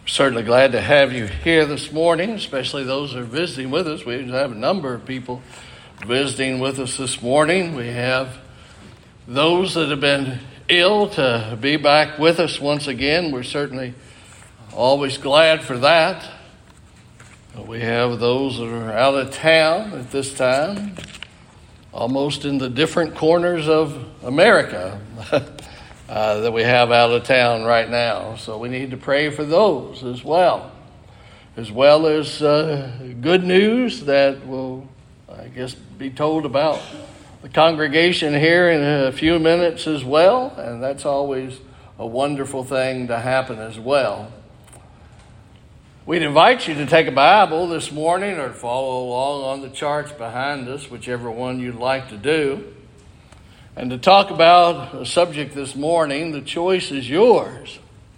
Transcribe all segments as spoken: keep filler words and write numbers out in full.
Certainly glad to have you here this morning, especially those that are visiting with us. We have a number of people visiting with us this morning. We have those that have been ill to be back with us once again. We're certainly always glad for that. We have those that are out of town at this time, almost in the different corners of America. Uh, that we have out of town right now. So we need to pray for those as well. As well as uh, good news that will, I guess, be told about the congregation here in a few minutes as well. And that's always a wonderful thing to happen as well. We'd invite you to take a Bible this morning or to follow along on the charts behind us, whichever one you'd like to do. And to talk about a subject this morning, the choice is yours.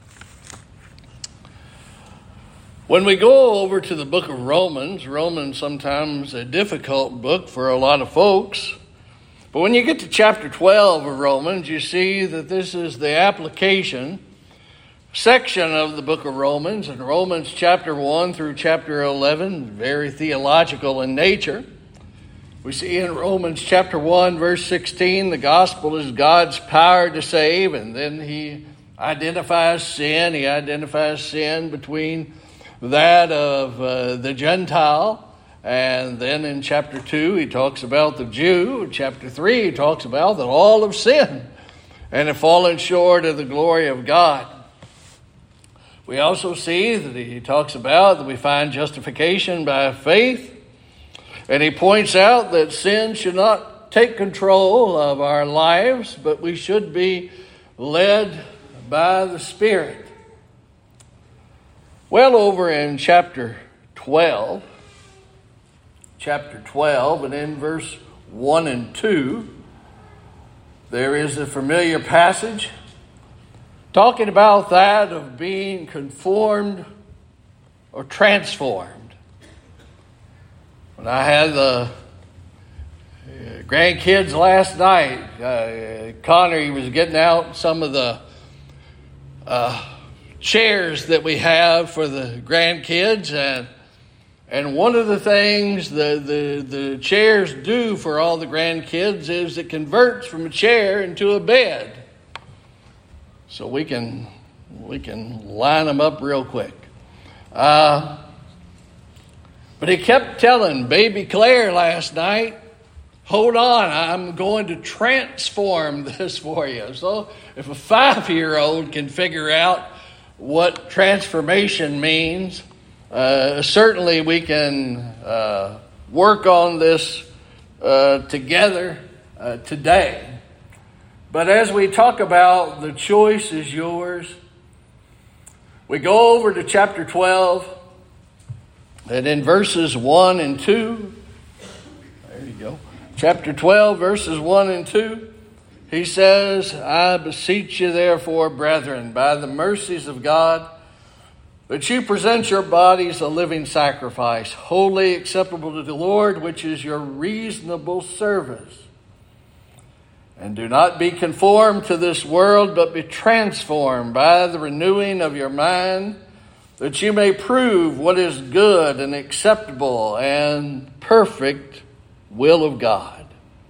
When we go over to the book of Romans, Romans sometimes a difficult book for a lot of folks. But when you get to chapter twelve of Romans, you see that this is the application section of the book of Romans. And Romans chapter one through chapter eleven, very theological in nature. We see in Romans chapter one, verse sixteen, the gospel is God's power to save. And then he identifies sin. He identifies sin between that of uh, the Gentile. And then in chapter two, he talks about the Jew. In chapter three, he talks about that all have sinned and have fallen short of the glory of God. We also see that he talks about that we find justification by faith. And he points out that sin should not take control of our lives, but we should be led by the Spirit. Well, over in chapter twelve, chapter twelve, and in verse one and two, there is a familiar passage talking about that of being conformed or transformed. When I had the grandkids last night, uh, Connor, he was getting out some of the uh, chairs that we have for the grandkids, and and one of the things the, the, the chairs do for all the grandkids is it converts from a chair into a bed. So we can we can line them up real quick. Uh But he kept telling baby Claire last night, hold on, I'm going to transform this for you. So if a five-year-old can figure out what transformation means, uh, certainly we can uh, work on this uh, together uh, today. But as we talk about the choice is yours, we go over to chapter twelve. And in verses one and two, there you go, chapter twelve, verses one and two, he says, I beseech you therefore, brethren, by the mercies of God, that you present your bodies a living sacrifice, wholly acceptable to the Lord, which is your reasonable service. And do not be conformed to this world, but be transformed by the renewing of your mind, that you may prove what is good and acceptable and perfect will of God.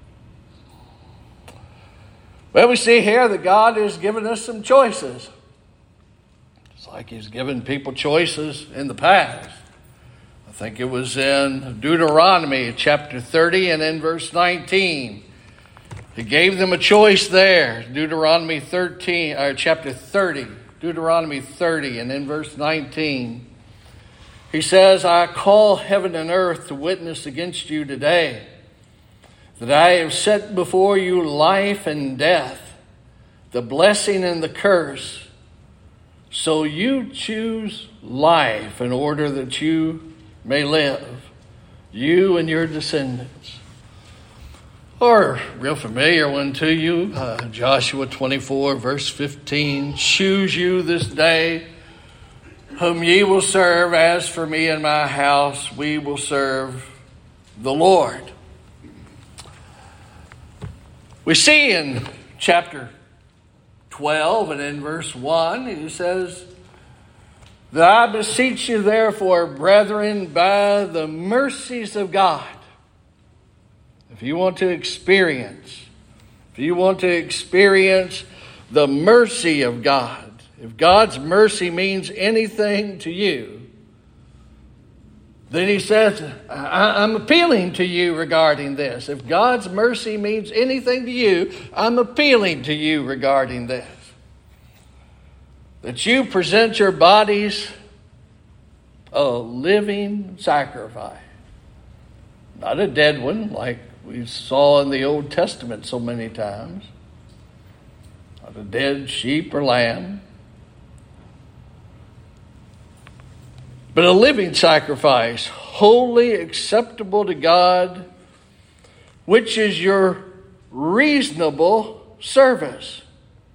Well, we see here that God has given us some choices. It's like he's given people choices in the past. I think it was in Deuteronomy chapter thirty and in verse nineteen. He gave them a choice there. Deuteronomy thirteen, or chapter thirty. Deuteronomy thirty and in verse nineteen, he says, I call heaven and earth to witness against you today that I have set before you life and death, the blessing and the curse. So you choose life in order that you may live, you and your descendants. Or a real familiar one to you, uh, Joshua twenty-four, verse fifteen. Choose you this day whom ye will serve. As for me and my house, we will serve the Lord. We see in chapter twelve and in verse one, he says, That I beseech you, therefore, brethren, by the mercies of God. If you want to experience, if you want to experience the mercy of God, if God's mercy means anything to you, then he says, I- I'm appealing to you regarding this. If God's mercy means anything to you, I'm appealing to you regarding this. That you present your bodies a living sacrifice. Not a dead one like we saw in the Old Testament so many times. Not a dead sheep or lamb. But a living sacrifice, wholly acceptable to God, which is your reasonable service.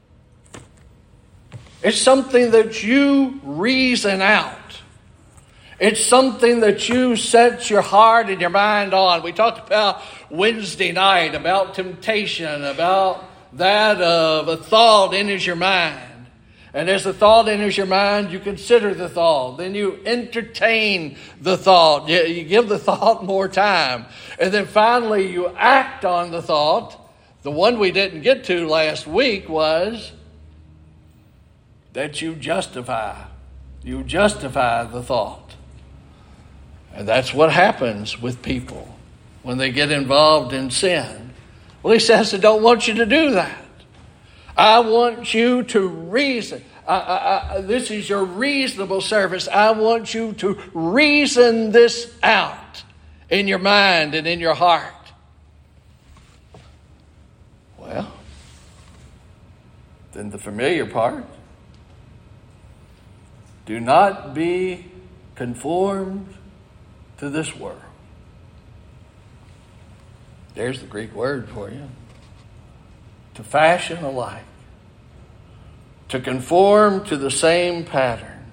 It's something that you reason out. It's something that you set your heart and your mind on. We talked about Wednesday night, about temptation, about that of a thought enters your mind. And as the thought enters your mind, you consider the thought. Then you entertain the thought. You, you give the thought more time. And then finally you act on the thought. The one we didn't get to last week was that you justify. You justify the thought. And that's what happens with people when they get involved in sin. Well, he says, I don't want you to do that. I want you to reason. I, I, I, this is your reasonable service. I want you to reason this out in your mind and in your heart. Well, then the familiar part. Do not be conformed to this world. There's the Greek word for you. To fashion alike. To conform to the same pattern.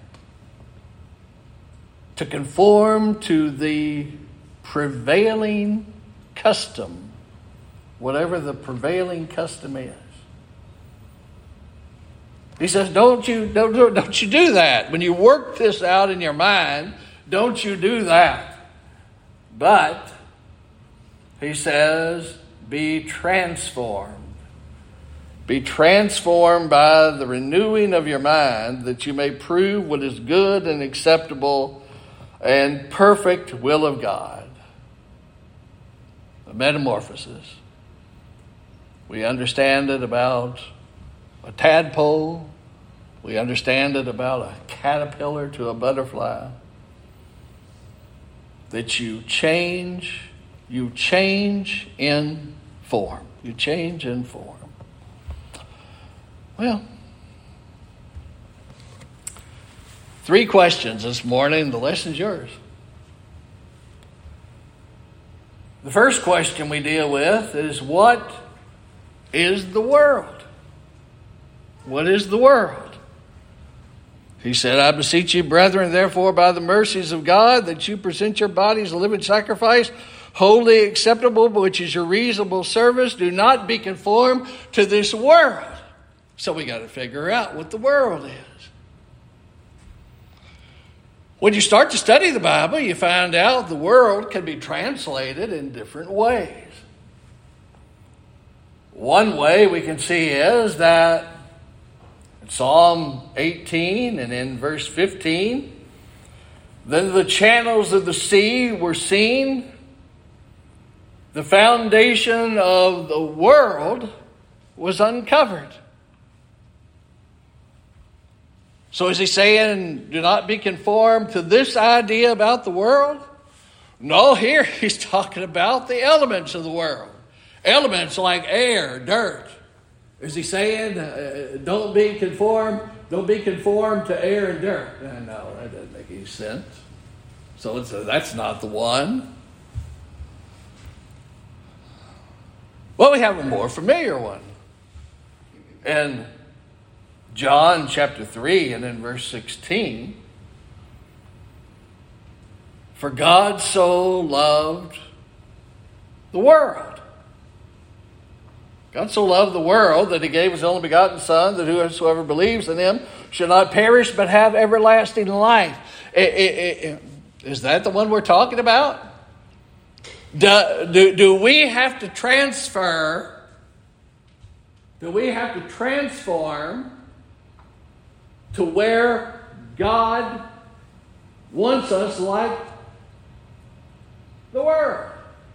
To conform to the prevailing custom. Whatever the prevailing custom is. He says, don't you, don't, don't you do that. When you work this out in your mind, don't you do that. But, he says, be transformed. Be transformed by the renewing of your mind, that you may prove what is good and acceptable and perfect will of God. A metamorphosis. We understand it about a tadpole. We understand it about a caterpillar to a butterfly. That you change, you change in form. You change in form. Well, three questions this morning. The lesson's yours. The first question we deal with is, what is the world? What is the world? He said, I beseech you, brethren, therefore, by the mercies of God, that you present your bodies a living sacrifice, wholly acceptable, which is your reasonable service. Do not be conformed to this world. So we got to figure out what the world is. When you start to study the Bible, you find out the world can be translated in different ways. One way we can see is that in Psalm eighteen and in verse fifteen, then the channels of the sea were seen. The foundation of the world was uncovered. So is he saying, do not be conformed to this idea about the world? No, here he's talking about the elements of the world. Elements like air, dirt. Is he saying, uh, don't be conformed, don't be conformed to air and dirt? Uh, no, that doesn't make any sense. So it's a, that's not the one. Well, we have a more familiar one. And John chapter three and in verse sixteen. For God so loved the world. God so loved the world that he gave his only begotten Son, that whosoever believes in him should not perish but have everlasting life. Is that the one we're talking about? Do, do, do we have to transfer, do we have to transform to where God wants us like the world?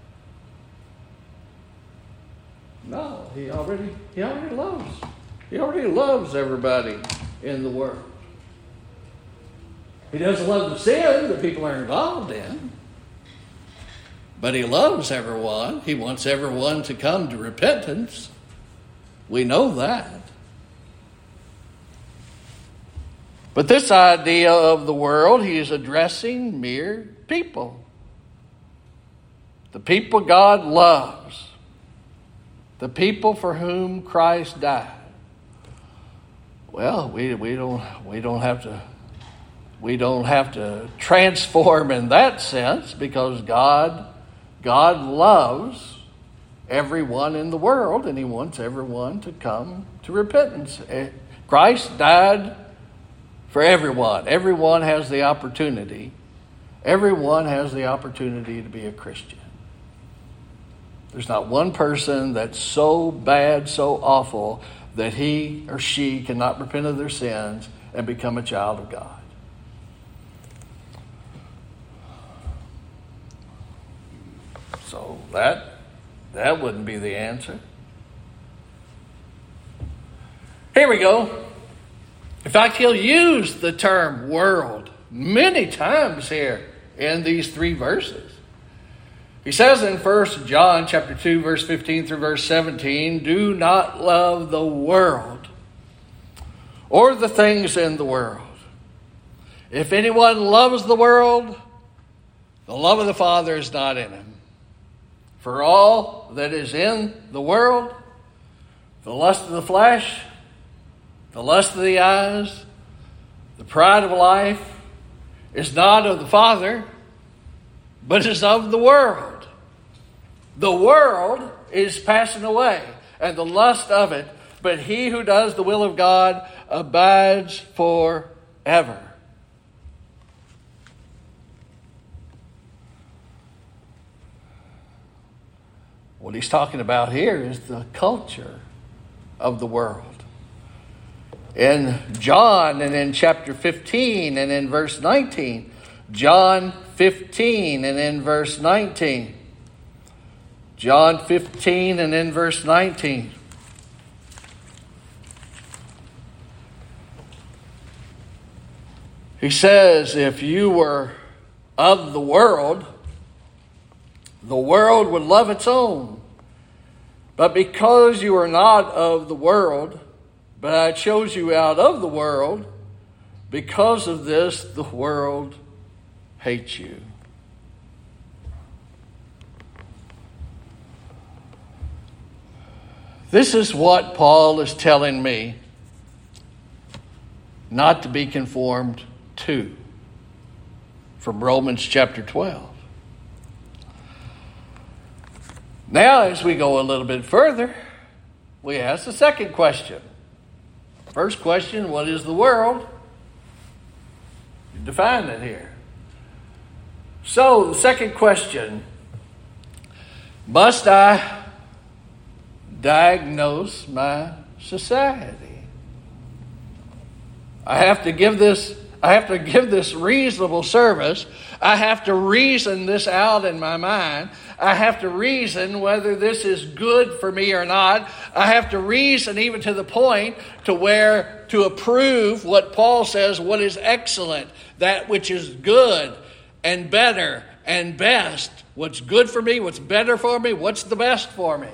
No, he already he already loves. He already loves everybody in the world. He doesn't love the sin that people are involved in. But he loves everyone. He wants everyone to come to repentance. We know that. But this idea of the world, he is addressing mere people. The people God loves. The people for whom Christ died. Well, we we don't we don't have to we don't have to transform in that sense, because God God loves everyone in the world, and he wants everyone to come to repentance. Christ died for everyone. Everyone has the opportunity. Everyone has the opportunity to be a Christian. There's not one person that's so bad, so awful, that he or she cannot repent of their sins and become a child of God. So that that wouldn't be the answer. Here we go. In fact, he'll use the term world many times here in these three verses. He says in First John chapter two, verse fifteen through verse seventeen, do not love the world or the things in the world. If anyone loves the world, the love of the Father is not in him. For all that is in the world, the lust of the flesh, the lust of the eyes, the pride of life, is not of the Father, but is of the world. The world is passing away, and the lust of it, but he who does the will of God abides forever. What he's talking about here is the culture of the world. In John and in chapter fifteen and in verse nineteen, John fifteen and in verse nineteen, John fifteen and in verse nineteen. He says, if you were of the world, the world would love its own. But because you are not of the world, but I chose you out of the world, because of this, the world hates you. This is what Paul is telling me not to be conformed to from Romans chapter twelve. Now, as we go a little bit further, we ask the second question. First question, what is the world? You define it here. So, the second question, must I diagnose my society? I have to give this I have to give this reasonable service. I have to reason this out in my mind. I have to reason whether this is good for me or not. I have to reason even to the point to where to approve what Paul says, what is excellent, that which is good and better and best. What's good for me, what's better for me, what's the best for me.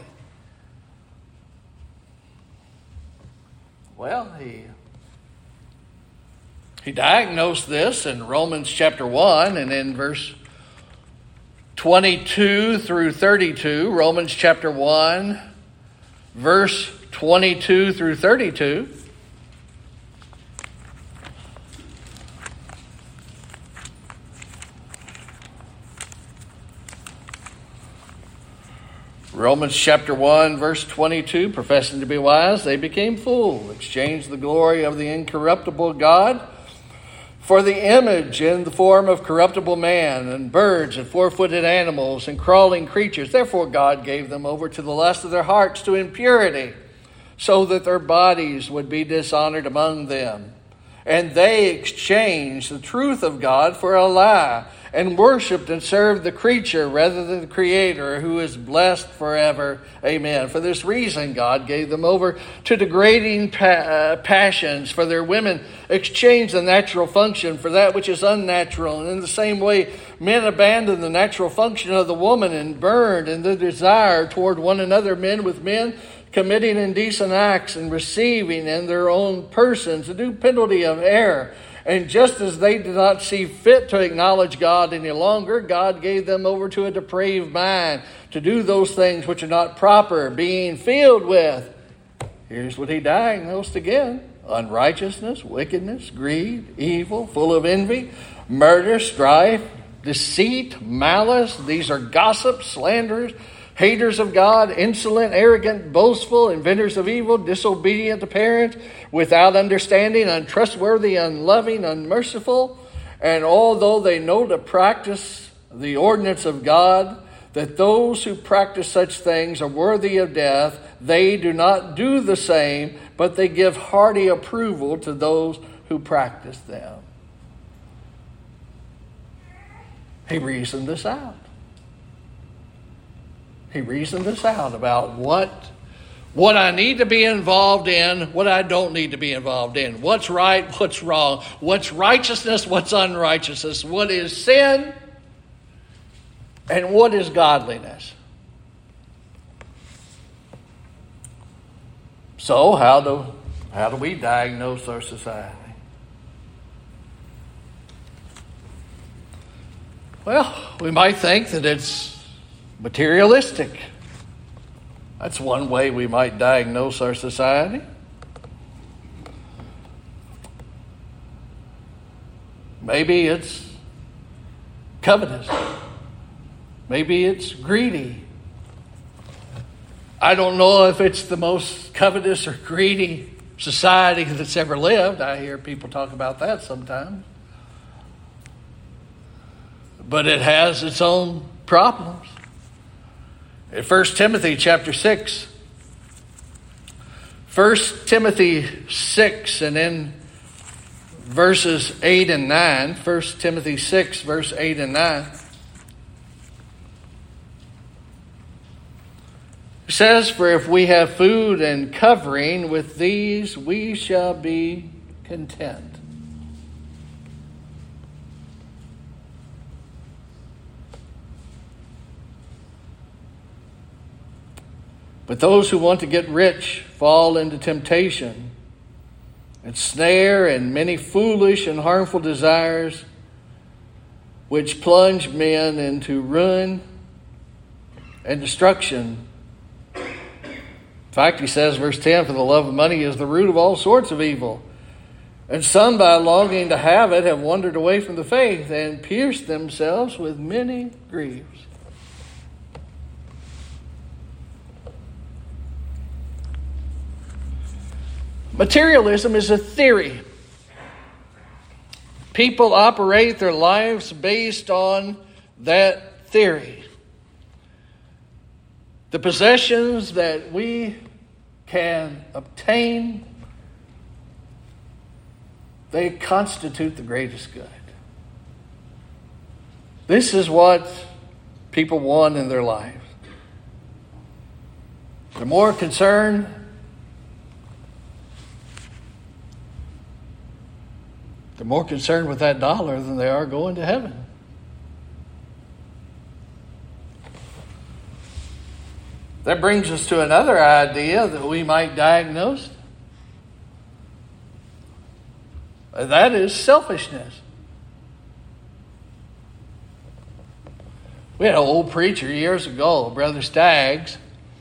Well, he He diagnosed this in Romans chapter one and in verse twenty-two through thirty-two. Romans chapter one, verse twenty-two through thirty-two. Romans chapter one, verse twenty-two, professing to be wise, they became fools, exchanged the glory of the incorruptible God for the image in the form of corruptible man, and birds, and four-footed animals, and crawling creatures. Therefore God gave them over to the lust of their hearts to impurity, so that their bodies would be dishonored among them. And they exchanged the truth of God for a lie, and worshipped and served the creature rather than the Creator, who is blessed forever. Amen. For this reason, God gave them over to degrading pa- uh, passions, for their women exchanged the natural function for that which is unnatural. And in the same way, men abandoned the natural function of the woman and burned in the desire toward one another, men with men, committing indecent acts and receiving in their own persons the due penalty of error. And just as they did not see fit to acknowledge God any longer, God gave them over to a depraved mind to do those things which are not proper, being filled with, here's what he diagnosed again, unrighteousness, wickedness, greed, evil, full of envy, murder, strife, deceit, malice. These are gossips, slanderers, haters of God, insolent, arrogant, boastful, inventors of evil, disobedient to parents, without understanding, untrustworthy, unloving, unmerciful. And although they know to practice the ordinance of God, that those who practice such things are worthy of death, they do not do the same, but they give hearty approval to those who practice them. He reasoned this out. He reasoned this out about what, what I need to be involved in, what I don't need to be involved in. What's right, what's wrong, what's righteousness, what's unrighteousness, what is sin, and what is godliness. So how do, how do we diagnose our society? Well, we might think that it's materialistic. That's one way we might diagnose our society. Maybe it's covetous. Maybe it's greedy. I don't know if it's the most covetous or greedy society that's ever lived. I hear people talk about that sometimes. But it has its own problems. In First Timothy chapter six, First Timothy six, and in verses eight and nine, First Timothy six, verse eight and nine, it says, "For if we have food and covering, with these we shall be content." But those who want to get rich fall into temptation and snare and many foolish and harmful desires, which plunge men into ruin and destruction. In fact, he says, verse ten, "For the love of money is the root of all sorts of evil. And some, by longing to have it, have wandered away from the faith and pierced themselves with many griefs." Materialism is a theory. People operate their lives based on that theory. The possessions that we can obtain, they constitute the greatest good. This is what people want in their lives. They're more concerned They're more concerned with that dollar than they are going to heaven. That brings us to another idea that we might diagnose. That is selfishness. We had an old preacher years ago, Brother Staggs.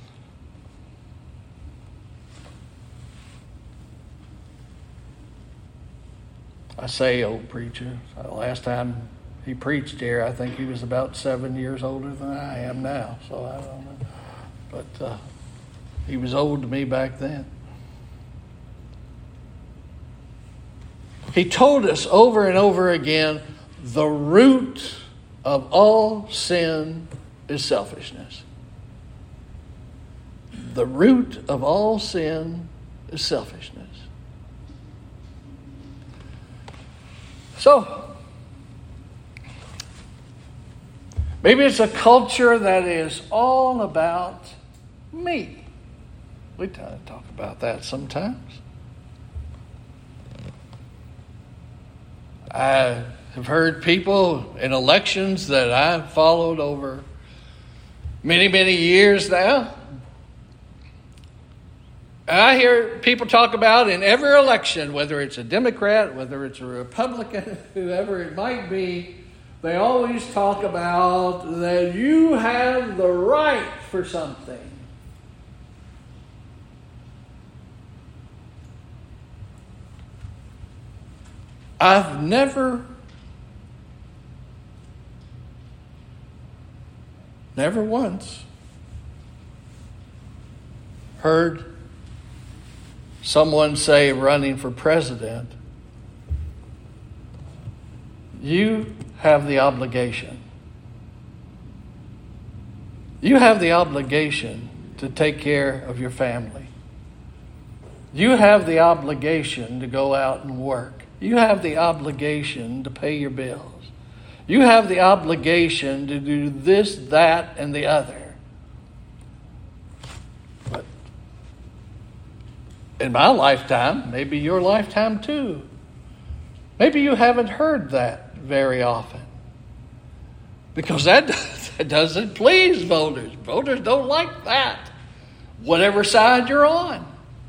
I say old preacher. The last time he preached here, I think he was about seven years older than I am now. So I don't know. but uh, he was old to me back then. He told us over and over again, the root of all sin is selfishness. The root of all sin is selfishness. So, maybe it's a culture that is all about me. We talk about that sometimes. I have heard people in elections that I've followed over many, many years now. And I hear people talk about in every election, whether it's a Democrat, whether it's a Republican, whoever it might be, they always talk about that you have the right for something. I've never, never once heard someone say running for president, you have the obligation. You have the obligation to take care of your family. You have the obligation to go out and work. You have the obligation to pay your bills. You have the obligation to do this, that, and the other. But in my lifetime, maybe your lifetime too, maybe you haven't heard that very often. Because that, that doesn't please voters. Voters don't like that, whatever side you're on.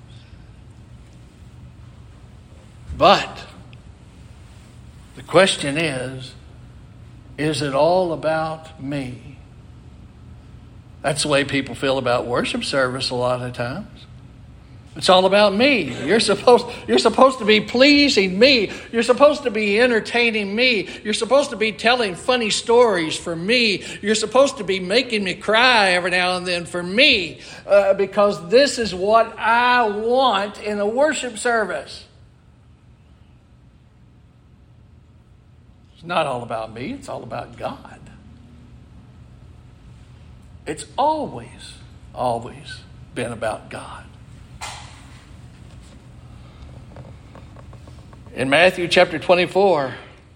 But the question is, is it all about me? That's the way people feel about worship service a lot of times. It's all about me. You're supposed, you're supposed to be pleasing me. You're supposed to be entertaining me. You're supposed to be telling funny stories for me. You're supposed to be making me cry every now and then for me, uh, because this is what I want in a worship service. It's not all about me. It's all about God. It's always, always been about God. In Matthew chapter twenty-four,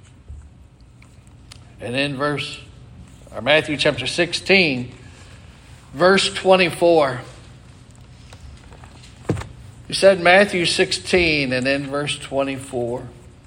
and in verse, or Matthew chapter sixteen, verse twenty-four, he said Matthew sixteen and in verse twenty-four,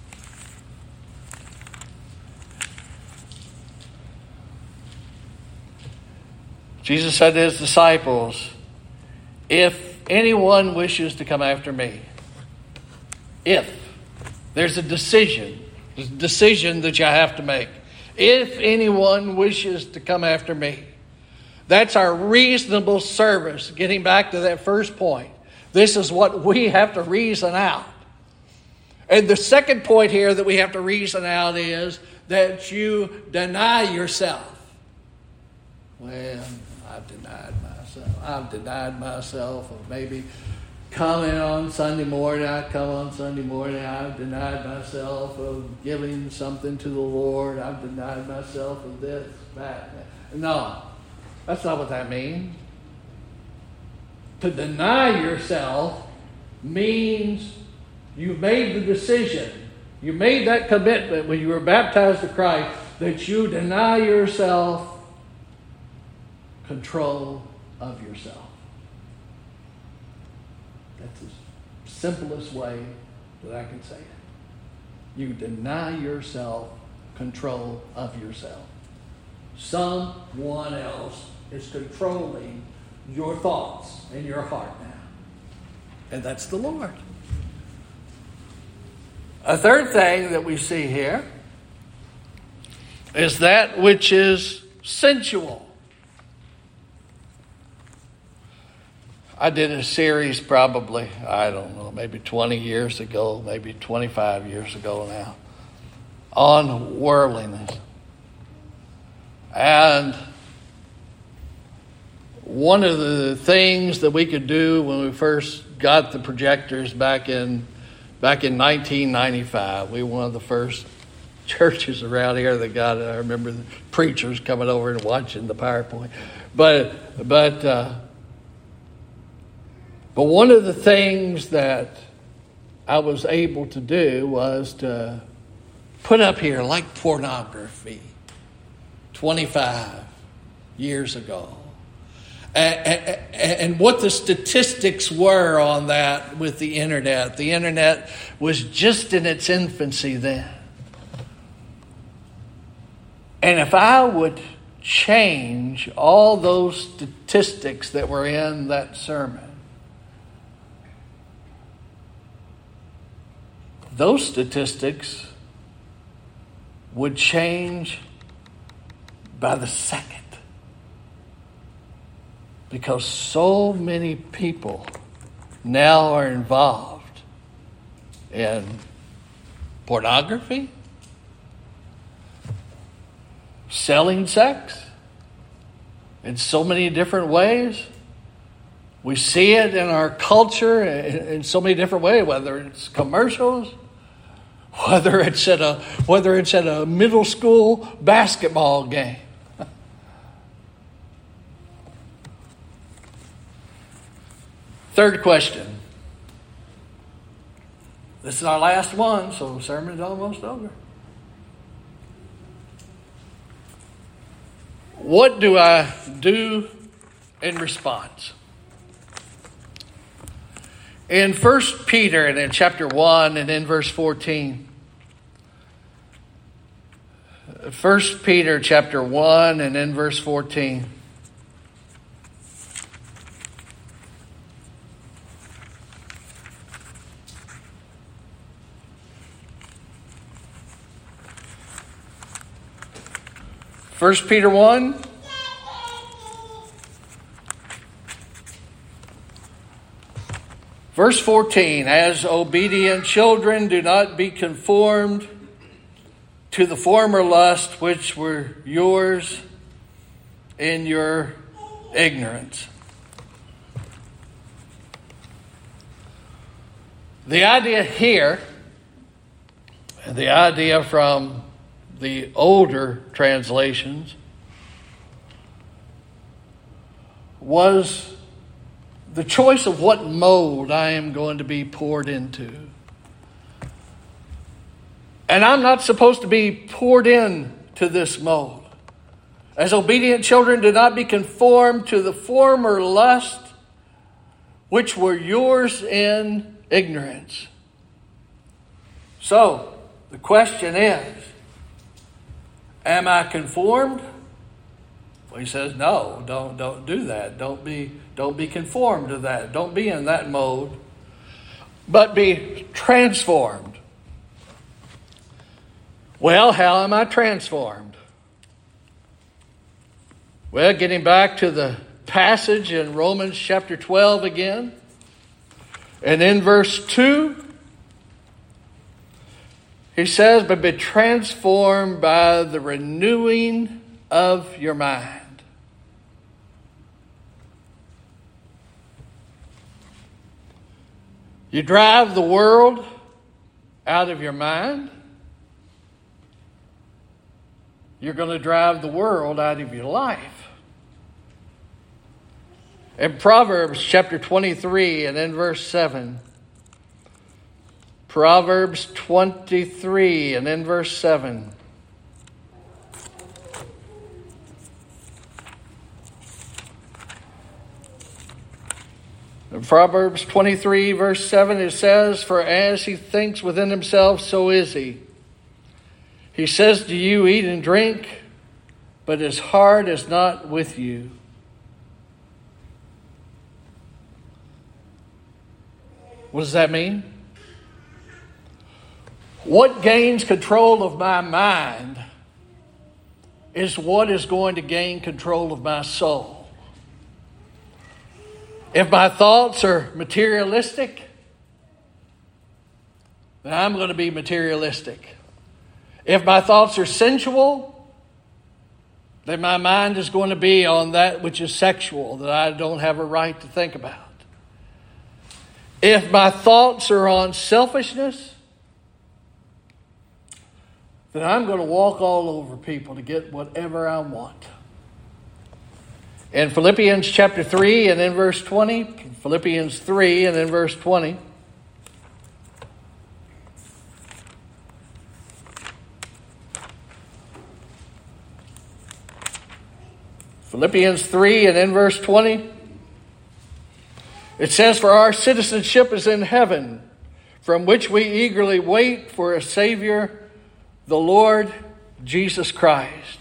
Jesus said to his disciples, if anyone wishes to come after me, if, there's a decision, there's a decision that you have to make. If anyone wishes to come after me, that's our reasonable service. Getting back to that first point, this is what we have to reason out. And the second point here that we have to reason out is that you deny yourself. Well, I've denied myself. I've denied myself of maybe coming on Sunday morning. I come on Sunday morning. I've denied myself of giving something to the Lord. I've denied myself of this, that. No, that's not what that means. To deny yourself means you made the decision. You made that commitment when you were baptized to Christ that you deny yourself control of yourself. That's the simplest way that I can say it. You deny yourself control of yourself. Someone else is controlling your thoughts and your heart now. And that's the Lord. A third thing that we see here is that which is sensual. I did a series probably, I don't know, maybe twenty years ago, maybe twenty-five years ago now, on worldliness. And one of the things that we could do when we first got the projectors back in back in nineteen ninety-five, we were one of the first churches around here that got it. I remember the preachers coming over and watching the PowerPoint. But but uh, but one of the things that I was able to do was to put up here like pornography twenty-five years ago. And, and, and what the statistics were on that with the internet. The internet was just in its infancy then. And if I would change all those statistics that were in that sermon, those statistics would change by the second. Because so many people now are involved in pornography, selling sex in so many different ways. We see it in our culture in so many different ways, whether it's commercials, whether it's at a whether it's at a middle school basketball game. Third question. This is our last one, so the sermon's almost over. What do I do in response? In First Peter and in chapter one and in verse fourteen. First Peter chapter one and in verse fourteen. First Peter one. Verse fourteen, as obedient children, do not be conformed to the former lust which were yours in your ignorance. The idea here, and the idea from the older translations, was the choice of what mold I am going to be poured into. And I'm not supposed to be poured into this mold. As obedient children, do not be conformed to the former lust which were yours in ignorance. So, the question is, am I conformed? Well, he says, no, don't don't do that. Don't be don't be conformed to that. Don't be in that mode, but be transformed. Well, how am I transformed? Well, getting back to the passage in Romans chapter twelve again, and in verse two, he says, but be transformed by the renewing of your mind. You drive the world out of your mind, you're going to drive the world out of your life. In Proverbs chapter twenty-three and in verse seven, Proverbs twenty-three and in verse seven. In Proverbs twenty-three verse seven it says, for as he thinks within himself, so is he. He says to you, eat and drink, but his heart is not with you. What does that mean? What gains control of my mind is what is going to gain control of my soul. If my thoughts are materialistic, then I'm going to be materialistic. If my thoughts are sensual, That my mind is going to be on that which is sexual, that I don't have a right to think about. If my thoughts are on selfishness, then I'm going to walk all over people to get whatever I want. In Philippians chapter three and in verse twenty, Philippians three and in verse twenty, Philippians three and in verse twenty, it says, "For our citizenship is in heaven, from which we eagerly wait for a Savior, the Lord Jesus Christ."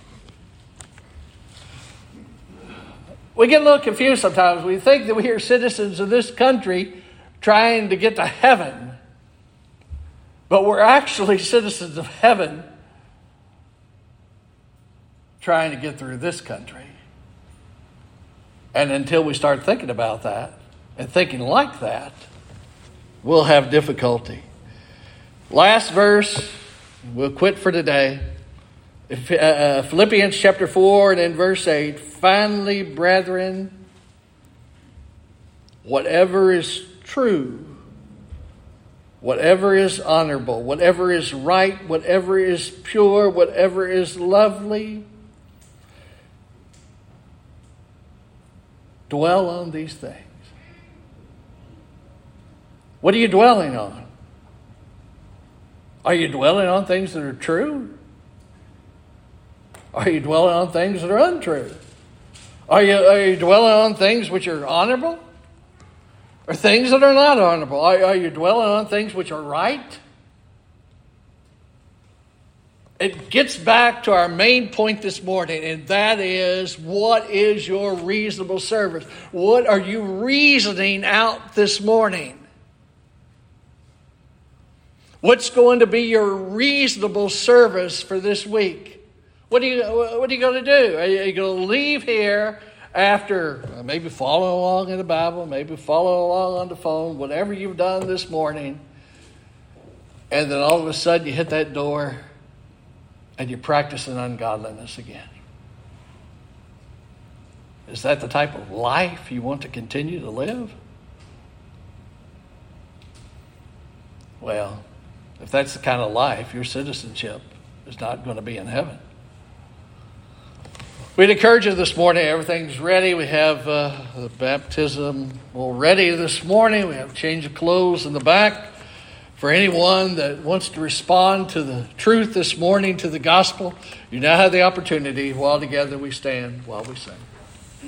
We get a little confused sometimes. We think that we are citizens of this country trying to get to heaven. But we're actually citizens of heaven trying to get through this country. And until we start thinking about that and thinking like that, we'll have difficulty. Last verse, we'll quit for today. Uh, Philippians chapter four and in verse eight, "Finally, brethren, whatever is true, whatever is honorable, whatever is right, whatever is pure, whatever is lovely, dwell on these things." What are you dwelling on? Are you dwelling on things that are true? Are you dwelling on things that are untrue? Are you, are you dwelling on things which are honorable? Or things that are not honorable? Are, are you dwelling on things which are right? It gets back to our main point this morning, and that is, what is your reasonable service? What are you reasoning out this morning? What's going to be your reasonable service for this week? What are you, what are you going to do? Are you going to leave here after maybe following along in the Bible, maybe following along on the phone, whatever you've done this morning, and then all of a sudden you hit that door and you're practicing ungodliness again? Is that the type of life you want to continue to live? Well, if that's the kind of life, your citizenship is not going to be in heaven. We'd encourage you this morning. Everything's ready. We have uh, the baptism all ready this morning. We have a change of clothes in the back for anyone that wants to respond to the truth this morning, to the gospel. You now have the opportunity. While together we stand, while we sing.